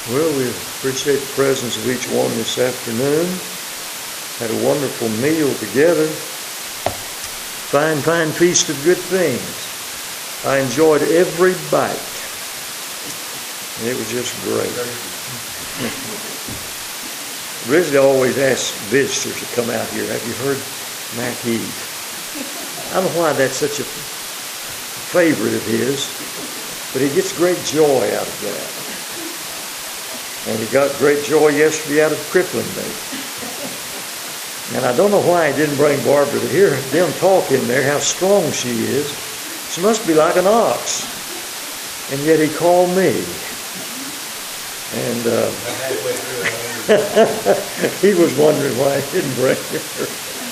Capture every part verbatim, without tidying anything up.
Well, we appreciate the presence of each one this afternoon. Had a wonderful meal together. Fine, fine feast of good things. I enjoyed every bite. It was just great. Risley always asks visitors to come out here. Have you heard Mac eat? I don't know why that's such a favorite of his, but he gets great joy out of that. And he got great joy yesterday out of crippling me. And I don't know why he didn't bring Barbara to hear them talk in there, how strong she is. She must be like an ox. And yet he called me. And uh, he was wondering why I didn't bring her.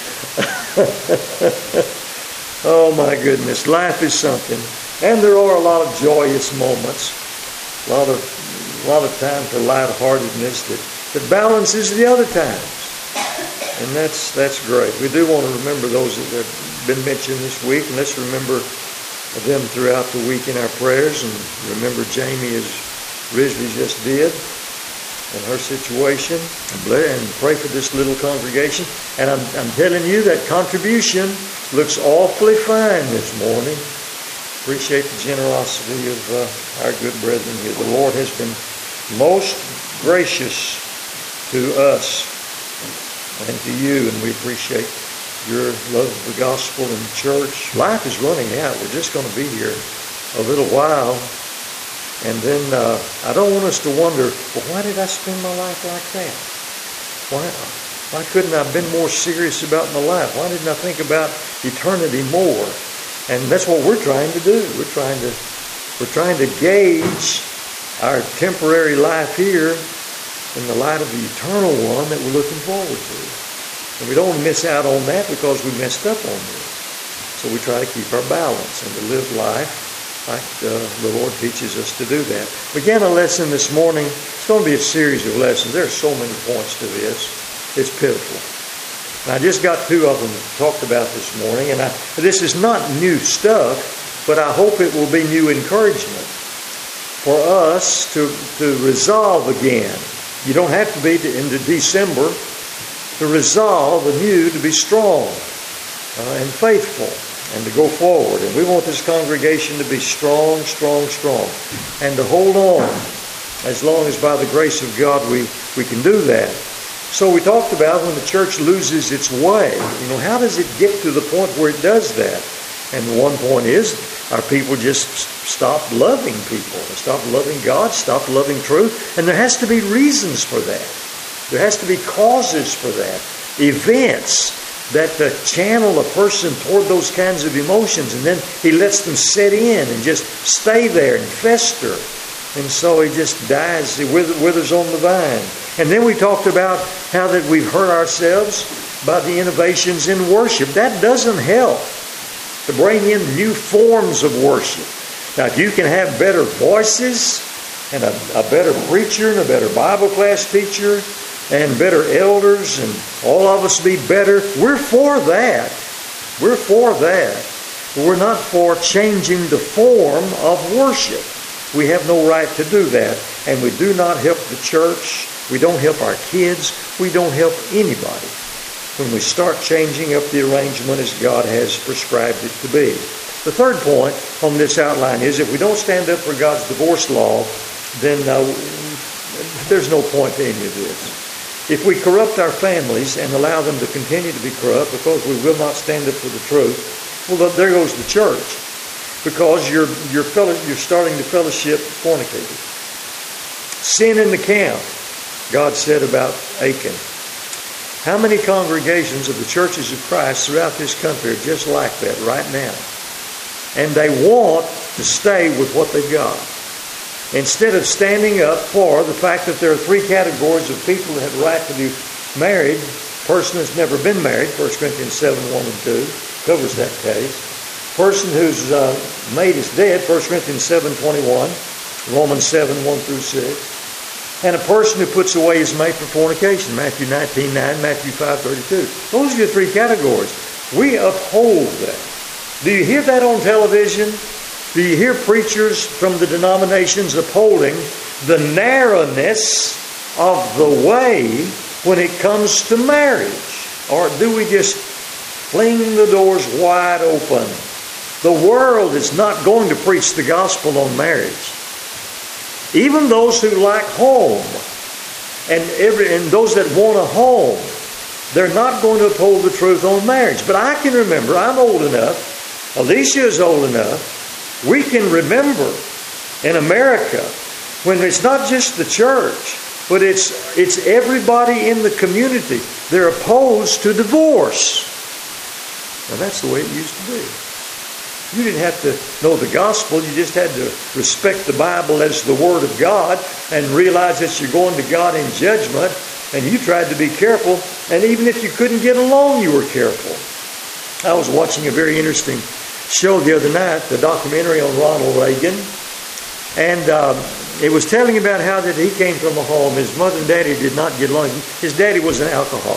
Oh my goodness, life is something. And there are a lot of joyous moments. A lot of A lot of time for lightheartedness that, that balances the other times. And that's that's great. We do want to remember those that have been mentioned this week, and let's remember them throughout the week in our prayers, and remember Jamie as Risley just did, and her situation, and pray for this little congregation. And I'm, I'm telling you that contribution looks awfully fine this morning. Appreciate the generosity of uh, our good brethren here. The Lord has been most gracious to us and to you, and we appreciate your love of the gospel and the church. Life is running out. We're just going to be here a little while, and then uh, I don't want us to wonder, well, why did I spend my life like that? Why, why couldn't I have been more serious about my life? Why didn't I think about eternity more? And that's what we're trying to do. We're trying to we're trying to gauge our temporary life here in the light of the eternal one that we're looking forward to. And we don't want to miss out on that because we messed up on this. So we try to keep our balance and to live life like uh, the Lord teaches us to do that. We began a lesson this morning. It's going to be a series of lessons. There are so many points to this. It's pitiful. And I just got two of them talked about this morning, and I, this is not new stuff, but I hope it will be new encouragement for us to, to resolve again. You don't have to be to, into December to resolve anew to be strong uh, and faithful and to go forward. And we want this congregation to be strong, strong, strong, and to hold on as long as by the grace of God we, we can do that. So we talked about when the church loses its way. You know, how does it get to the point where it does that? And the one point is, our people just stop loving people. They stop loving God, stop loving truth. And there has to be reasons for that. There has to be causes for that. Events that uh, channel a person toward those kinds of emotions. And then he lets them set in and just stay there and fester. And so he just dies, he withers on the vine. And then we talked about how that we've hurt ourselves by the innovations in worship. That doesn't help to bring in new forms of worship. Now, if you can have better voices and a, a better preacher and a better Bible class teacher and better elders and all of us be better, we're for that. We're for that. But we're not for changing the form of worship. We have no right to do that. And we do not help the church. We don't help our kids. We don't help anybody when we start changing up the arrangement as God has prescribed it to be. The third point on this outline is if we don't stand up for God's divorce law, then uh, there's no point to any of this. If we corrupt our families and allow them to continue to be corrupt because we will not stand up for the truth, well, there goes the church. Because you're you're, fellow, you're starting to fellowship fornicators. Sin in the camp, God said about Achan. How many congregations of the churches of Christ throughout this country are just like that right now? And they want to stay with what they've got. Instead of standing up for the fact that there are three categories of people that have the right to be married. Person that's never been married, First Corinthians seven, one and two, covers that case. Person whose uh, mate is dead, First Corinthians seven, twenty-one, Romans seven, one through six. And a person who puts away his mate for fornication, Matthew nineteen, nine, Matthew five, thirty-two. Those are your three categories. We uphold that. Do you hear that on television? Do you hear preachers from the denominations upholding the narrowness of the way when it comes to marriage? Or do we just fling the doors wide open? The world is not going to preach the gospel on marriage. Even those who like home and, every, and those that want a home, they're not going to uphold the truth on marriage. But I can remember, I'm old enough, Alicia is old enough, we can remember in America when it's not just the church, but it's it's everybody in the community. They're opposed to divorce. Now that's the way it used to be. You didn't have to know the gospel. You just had to respect the Bible as the Word of God and realize that you're going to God in judgment. And you tried to be careful. And even if you couldn't get along, you were careful. I was watching a very interesting show the other night, the documentary on Ronald Reagan. And um, it was telling about how that he came from a home. His mother and daddy did not get along. His daddy was an alcoholic.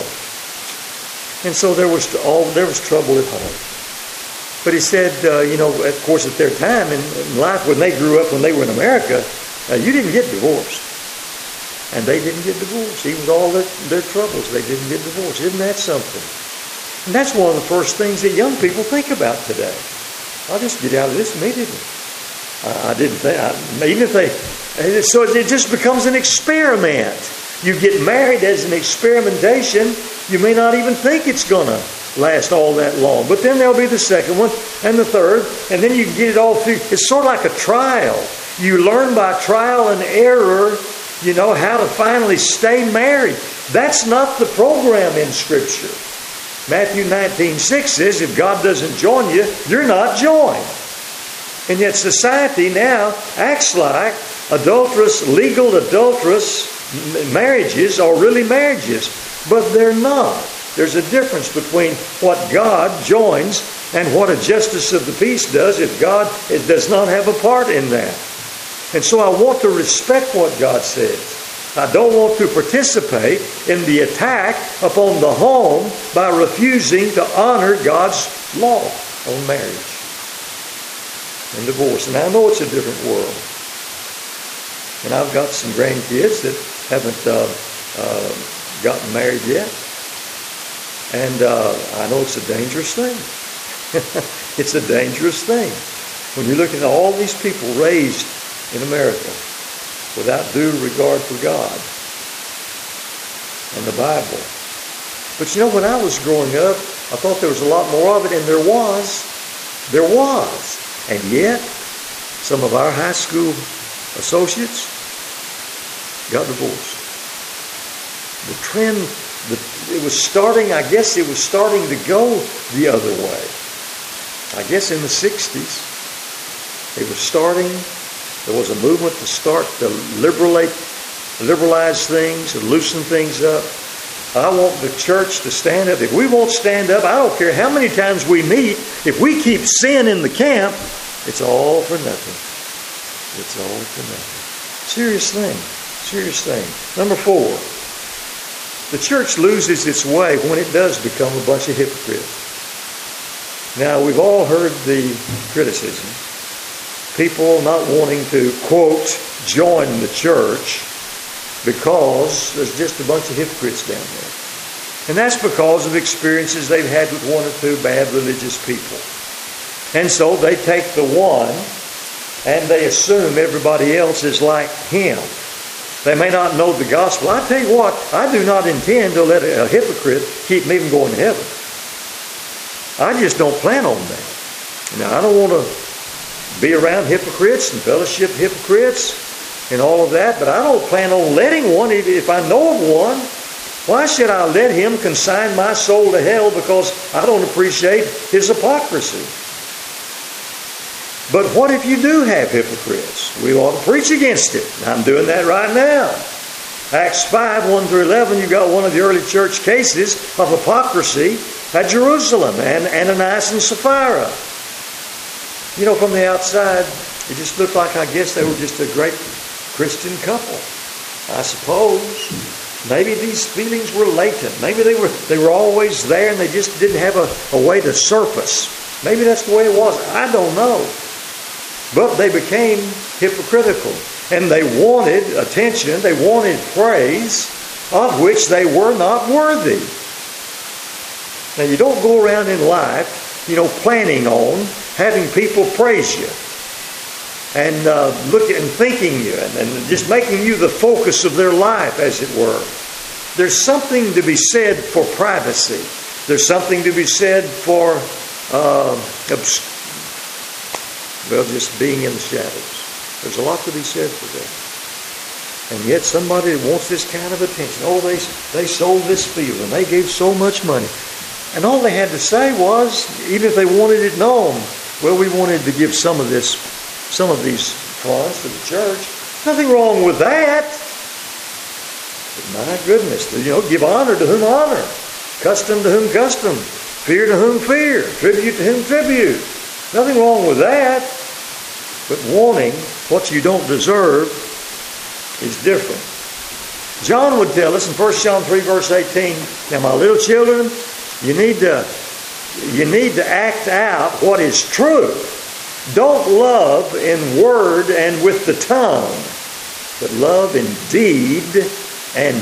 And so there was all there was trouble at home. But he said, uh, you know, of course, at their time in life, when they grew up, when they were in America, uh, you didn't get divorced. And they didn't get divorced. Even with all their, their troubles, they didn't get divorced. Isn't that something? And that's one of the first things that young people think about today. I'll just get out of this immediately. I, I didn't think, I, even if they, so it just becomes an experiment. You get married as an experimentation. You may not even think it's going to last all that long. But then there'll be the second one and the third, and then you can get it all through. It's sort of like a trial. You learn by trial and error, you know, how to finally stay married. That's not the program in Scripture. Matthew nineteen six says, if God doesn't join you, you're not joined. And yet society now acts like adulterous, legal adulterous marriages are really marriages. But they're not. There's a difference between what God joins and what a justice of the peace does if God does not have a part in that. And so I want to respect what God says. I don't want to participate in the attack upon the home by refusing to honor God's law on marriage and divorce. And I know it's a different world. And I've got some grandkids that haven't uh, uh, gotten married yet. And uh, I know it's a dangerous thing. It's a dangerous thing. When you look at all these people raised in America without due regard for God and the Bible. But you know, when I was growing up, I thought there was a lot more of it, and there was. There was. And yet, some of our high school associates got divorced. The trend, the, it was starting, I guess it was starting to go the other way. I guess in the sixties, it was starting, there was a movement to start to liberate, liberalize things and loosen things up. I want the church to stand up. If we won't stand up, I don't care how many times we meet, if we keep sin in the camp, it's all for nothing. It's all for nothing. Serious thing. Serious thing. Number four. The church loses its way when it does become a bunch of hypocrites. Now, we've all heard the criticism. People not wanting to, quote, join the church because there's just a bunch of hypocrites down there. And that's because of experiences they've had with one or two bad religious people. And so they take the one and they assume everybody else is like him. They may not know the gospel. I tell you what, I do not intend to let a hypocrite keep me from going to heaven. I just don't plan on that. Now, I don't want to be around hypocrites and fellowship hypocrites and all of that, but I don't plan on letting one, if I know of one. Why should I let him consign my soul to hell because I don't appreciate his hypocrisy? But what if you do have hypocrites? We ought to preach against it. I'm doing that right now. Acts five, one through eleven, you got one of the early church cases of hypocrisy at Jerusalem, and Ananias and Sapphira. You know, from the outside, it just looked like, I guess, they were just a great Christian couple. I suppose. Maybe these feelings were latent. Maybe they were they were always there and they just didn't have a, a way to surface. Maybe that's the way it was. I don't know. But they became hypocritical. And they wanted attention, they wanted praise, of which they were not worthy. Now, you don't go around in life, you know, planning on having people praise you and uh, look at and thinking you and, and just making you the focus of their life, as it were. There's something to be said for privacy. There's something to be said for, uh, obs- well, just being in the shadows. There's a lot to be said for that. And yet somebody wants this kind of attention. Oh, they, they sold this field and they gave so much money. And all they had to say was, even if they wanted it known, well, we wanted to give some of this, some of these funds to the church. Nothing wrong with that. But my goodness, you know, give honor to whom honor, custom to whom custom, fear to whom fear, tribute to whom tribute. Nothing wrong with that. But wanting what you don't deserve is different. John would tell us in First John three, verse eighteen, now my little children, you need to you need to act out what is true. Don't love in word and with the tongue, but love in deed and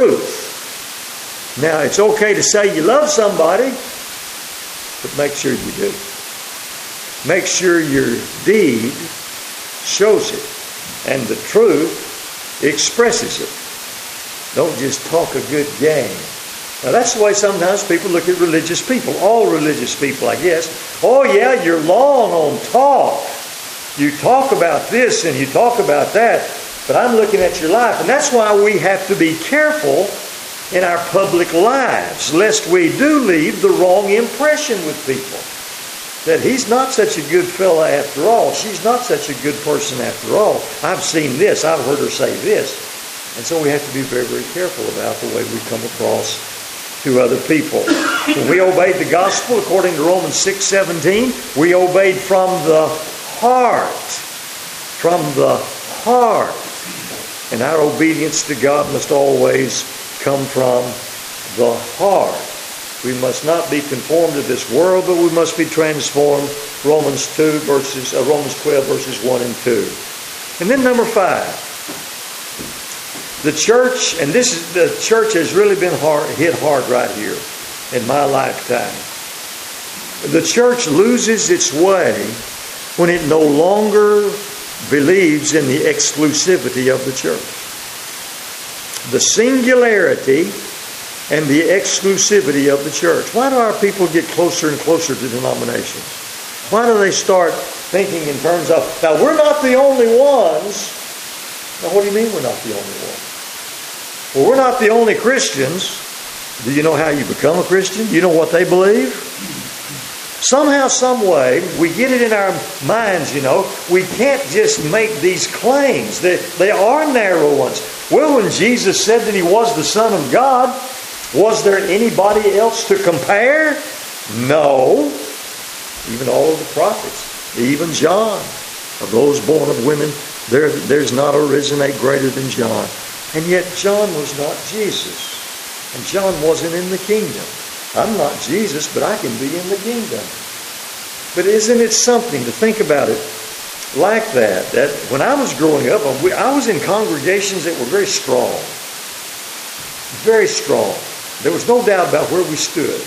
truth. Now, it's okay to say you love somebody, but make sure you do. Make sure your deed shows it and the truth expresses it. Don't just talk a good game. Now, that's the way sometimes people look at religious people. All religious people, I guess. Oh, yeah, you're long on talk. You talk about this and you talk about that, but I'm looking at your life. And that's why we have to be careful in our public lives, lest we do leave the wrong impression with people. That he's not such a good fella after all. She's not such a good person after all. I've seen this. I've heard her say this. And so we have to be very, very careful about the way we come across to other people. When we obeyed the gospel, according to Romans six seventeen, we obeyed from the heart. From the heart. And our obedience to God must always come from the heart. We must not be conformed to this world, but we must be transformed. Romans two verses, uh, Romans twelve verses one and two. And then number five, the church, and this is the church has really been hard, hit hard right here in my lifetime. The church loses its way when it no longer believes in the exclusivity of the church. The singularity and the exclusivity of the church. Why do our people get closer and closer to denominations? Why do they start thinking in terms of, now we're not the only ones. Now what do you mean we're not the only ones? Well, we're not the only Christians. Do you know how you become a Christian? Do you know what they believe? Somehow, some way, we get it in our minds, you know, we can't just make these claims. They, they are narrow ones. Well, when Jesus said that He was the Son of God, was there anybody else to compare? No. Even all of the prophets, even John, of those born of women, there, there's not arisen a greater than John. And yet John was not Jesus. And John wasn't in the kingdom. I'm not Jesus, but I can be in the kingdom. But isn't it something to think about it like that? That when I was growing up, I was in congregations that were very strong. Very strong. There was no doubt about where we stood.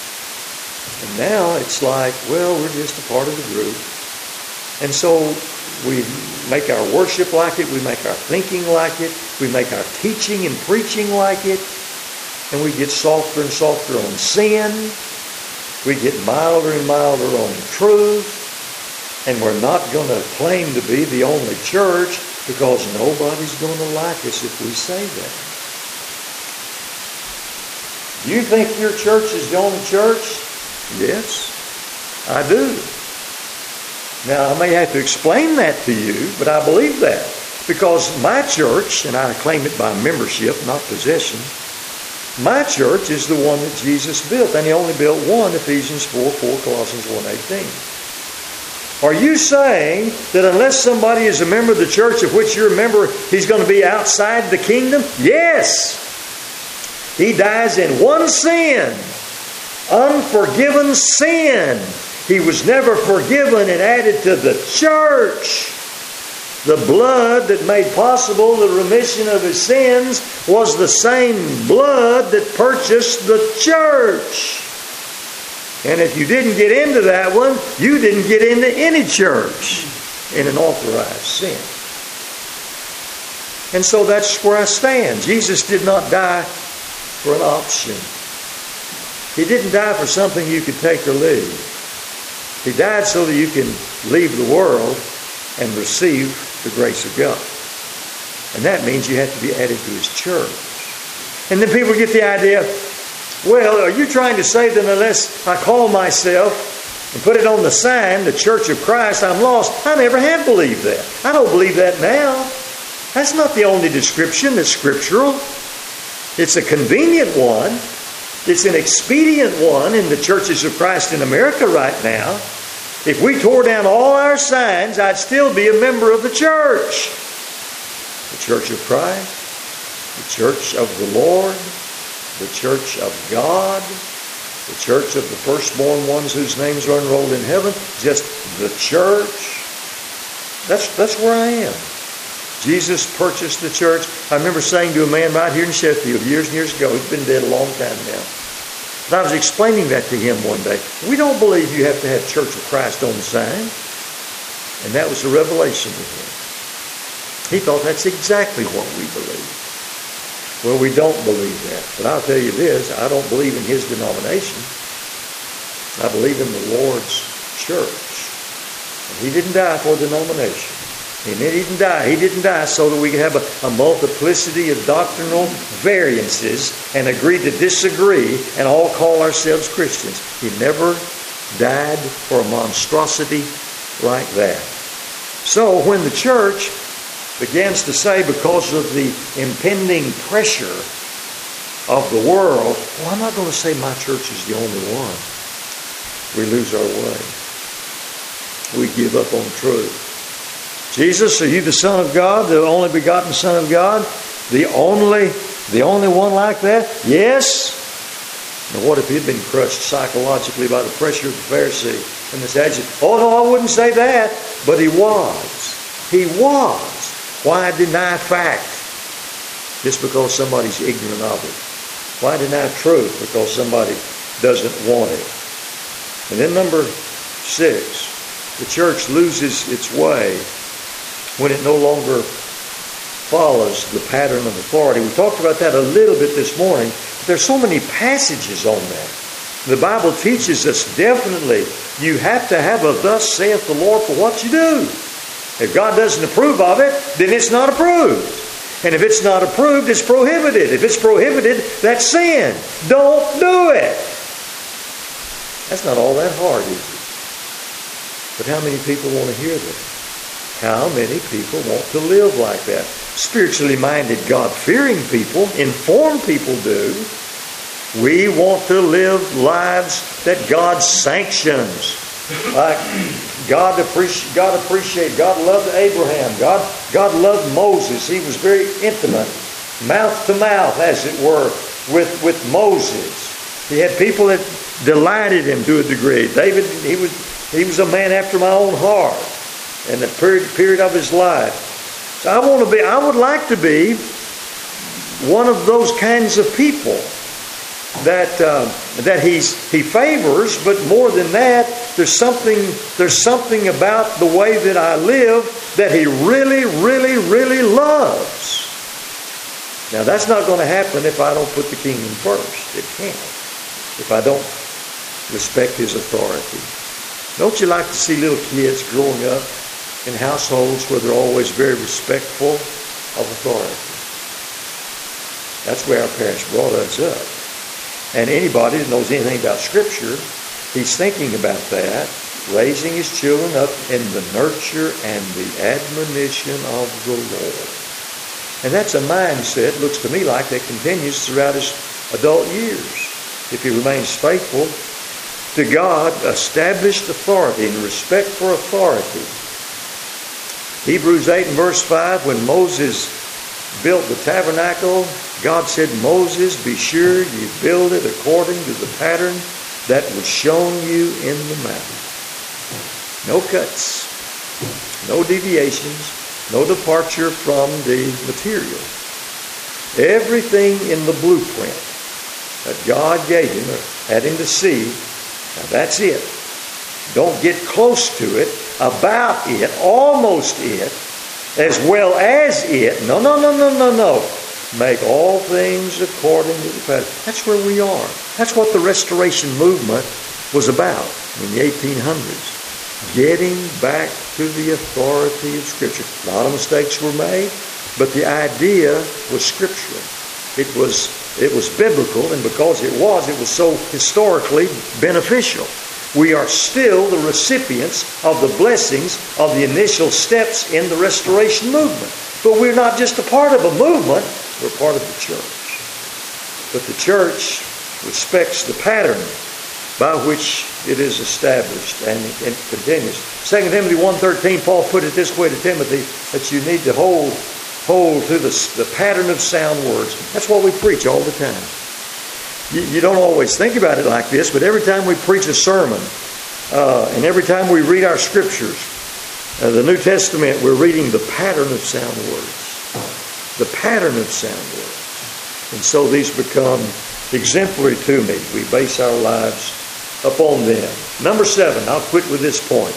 And now it's like, well, we're just a part of the group. And so we make our worship like it. We make our thinking like it. We make our teaching and preaching like it. And we get softer and softer on sin. We get milder and milder on truth. And we're not going to claim to be the only church because nobody's going to like us if we say that. Do you think your church is the only church? Yes, I do. Now, I may have to explain that to you, but I believe that. Because my church, and I claim it by membership, not possession, my church is the one that Jesus built. And He only built one, Ephesians four four, Colossians one eighteen. Are you saying that unless somebody is a member of the church of which you're a member, he's going to be outside the kingdom? Yes. He dies in one sin. Unforgiven sin. He was never forgiven and added to the church. The blood that made possible the remission of his sins was the same blood that purchased the church. And if you didn't get into that one, you didn't get into any church in an authorized sin. And so that's where I stand. Jesus did not die for an option. He didn't die for something you could take or leave. He died so that you can leave the world and receive the grace of God. And that means you have to be added to his church. And then people get the idea, well, are you trying to say that unless I call myself and put it on the sign, the Church of Christ, I'm lost? I never have believed that. I don't believe that now. That's not the only description that's scriptural. It's a convenient one. It's an expedient one in the churches of Christ in America right now. If we tore down all our signs, I'd still be a member of the church. The Church of Christ, the Church of the Lord, the Church of God, the Church of the firstborn ones whose names are enrolled in heaven, just the church. That's, that's where I am. Jesus purchased the church. I remember saying to a man right here in Sheffield years and years ago, he's been dead a long time now, and I was explaining that to him one day. We don't believe you have to have Church of Christ on the sign. And that was a revelation to him. He thought that's exactly what we believe. Well, we don't believe that. But I'll tell you this, I don't believe in his denomination. I believe in the Lord's church. And he didn't die for denomination. And he didn't die. He didn't die so that we could have a, a multiplicity of doctrinal variances and agree to disagree and all call ourselves Christians. He never died for a monstrosity like that. So when the church begins to say, because of the impending pressure of the world, well, I'm not going to say my church is the only one. We lose our way. We give up on truth. Jesus, are you the Son of God, the only begotten Son of God? The only, the only one like that? Yes. Now what if he'd been crushed psychologically by the pressure of the Pharisee and the Sadducee? Oh no, I wouldn't say that. But he was. He was. Why deny fact? Just because somebody's ignorant of it. Why deny truth? Because somebody doesn't want it. And then number six, the church loses its way when it no longer follows the pattern of authority. We talked about that a little bit this morning. But there's so many passages on that. The Bible teaches us definitely you have to have a thus saith the Lord for what you do. If God doesn't approve of it, then it's not approved. And if it's not approved, it's prohibited. If it's prohibited, that's sin. Don't do it. That's not all that hard, is it? But how many people want to hear that? How many people want to live like that? Spiritually minded, God-fearing people, informed people do. We want to live lives that God sanctions. Like God appreciate, God appreciate, God loved Abraham. God, God loved Moses. He was very intimate, mouth to mouth, as it were, with, with Moses. He had people that delighted him to a degree. David, he was he was a man after my own heart in the period period of his life. So I want to be. I would like to be one of those kinds of people that uh, that he's he favors, but more than that, there's something there's something about the way that I live that he really, really, really loves. Now that's not going to happen if I don't put the kingdom first. It can't. If I don't respect his authority. Don't you like to see little kids growing up in households where they're always very respectful of authority? That's where our parents brought us up. And anybody that knows anything about Scripture, he's thinking about that, raising his children up in the nurture and the admonition of the Lord. And that's a mindset, looks to me like, that continues throughout his adult years. If he remains faithful to God, established authority and respect for authority. Hebrews eight and verse five, when Moses built the tabernacle, God said, Moses, be sure you build it according to the pattern that was shown you in the mountain. No cuts. No deviations. No departure from the material. Everything in the blueprint that God gave him or had him to see, now that's it. Don't get close to it, about it, almost it, as well as it. No, no, no, no, no, no. Make all things according to the pattern. That's where we are. That's what the Restoration movement was about in the eighteen hundreds. Getting back to the authority of Scripture. A lot of mistakes were made, but the idea was scriptural. It was, it was biblical, and because it was, it was so historically beneficial. We are still the recipients of the blessings of the initial steps in the Restoration movement. But we're not just a part of a movement, we're part of the church. But the church respects the pattern by which it is established and, and continues. Second Timothy one thirteen, Paul put it this way to Timothy, that you need to hold, hold to the, the pattern of sound words. That's what we preach all the time. You, you don't always think about it like this, but every time we preach a sermon, uh, and every time we read our scriptures, uh, the New Testament, we're reading the pattern of sound words. The pattern of sound words. And so these become exemplary to me. We base our lives upon them. Number seven, I'll quit with this point.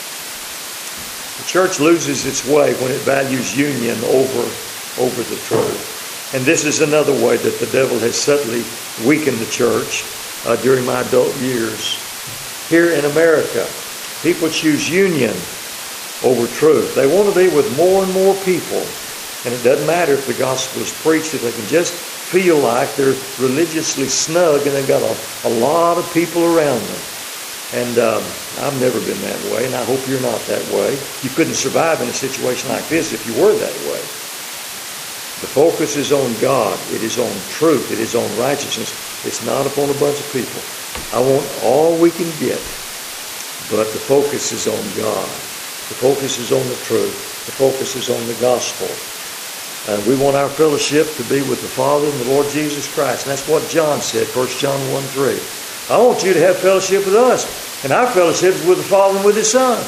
The church loses its way when it values union over, over the truth. And this is another way that the devil has subtly weakened the church uh, during my adult years. Here in America, people choose union over truth. They want to be with more and more people. And it doesn't matter if the gospel is preached, if they can just feel like they're religiously snug and they've got a, a lot of people around them. And um, I've never been that way, and I hope you're not that way. You couldn't survive in a situation like this if you were that way. The focus is on God. It is on truth. It is on righteousness. It's not upon a bunch of people. I want all we can get, but the focus is on God. The focus is on the truth. The focus is on the gospel. And we want our fellowship to be with the Father and the Lord Jesus Christ. And that's what John said, First John one three. I want you to have fellowship with us. And our fellowship is with the Father and with His Son.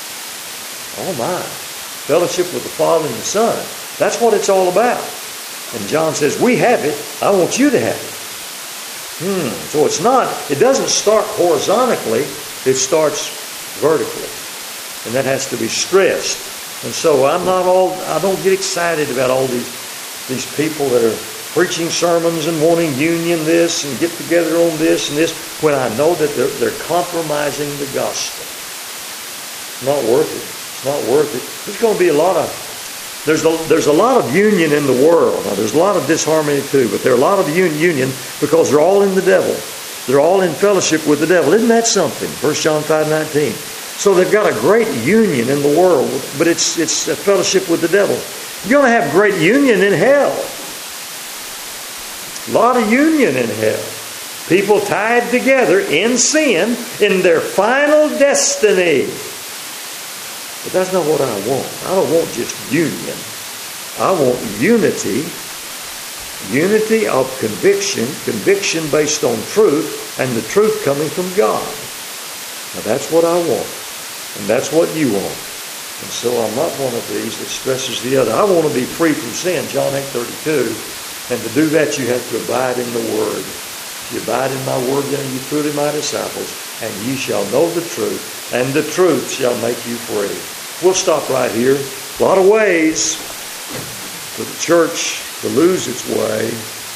Oh my. Fellowship with the Father and the Son. That's what it's all about. And John says, we have it. I want you to have it. Hmm. So it's not, it doesn't start horizontally. It starts vertically. And that has to be stressed. And so I'm not all, I don't get excited about all these, these people that are preaching sermons and wanting union this and get together on this and this, when I know that they're, they're compromising the gospel. It's not worth it. It's not worth it. There's going to be a lot of, there's a, there's a lot of union in the world. Now, there's a lot of disharmony too, but there are a lot of un, union because they're all in the devil. They're all in fellowship with the devil. Isn't that something? First John five nineteen. So they've got a great union in the world, but it's it's a fellowship with the devil. You're going to have great union in hell. A lot of union in hell. People tied together in sin in their final destiny. But that's not what I want. I don't want just union. I want unity. Unity of conviction, conviction based on truth, and the truth coming from God. Now that's what I want. And that's what you want. And so I'm not one of these that stresses the other. I want to be free from sin, John eight thirty-two. And to do that, you have to abide in the Word. If you abide in my Word, then are you truly my disciples, and ye shall know the truth, and the truth shall make you free. We'll stop right here. A lot of ways for the church to lose its way.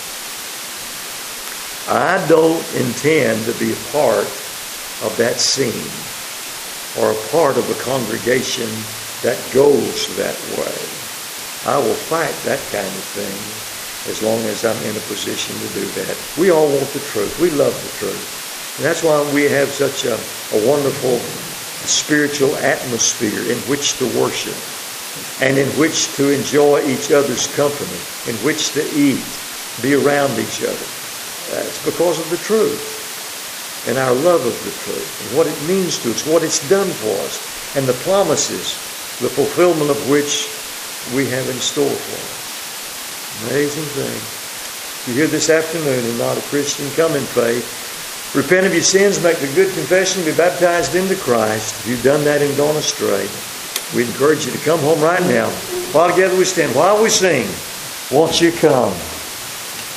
I don't intend to be a part of that scene, or a part of a congregation that goes that way. I will fight that kind of thing as long as I'm in a position to do that. We all want the truth. We love the truth. And that's why we have such a, a wonderful spiritual atmosphere in which to worship, and in which to enjoy each other's company, in which to eat, be around each other. It's because of the truth. And our love of the truth, and what it means to us, what it's done for us, and the promises, the fulfillment of which we have in store for us. Amazing thing. If you're here this afternoon and not a Christian, come in faith. Repent of your sins, make the good confession, be baptized into Christ. If you've done that and gone astray, we encourage you to come home right now. While together we stand, while we sing, won't you come?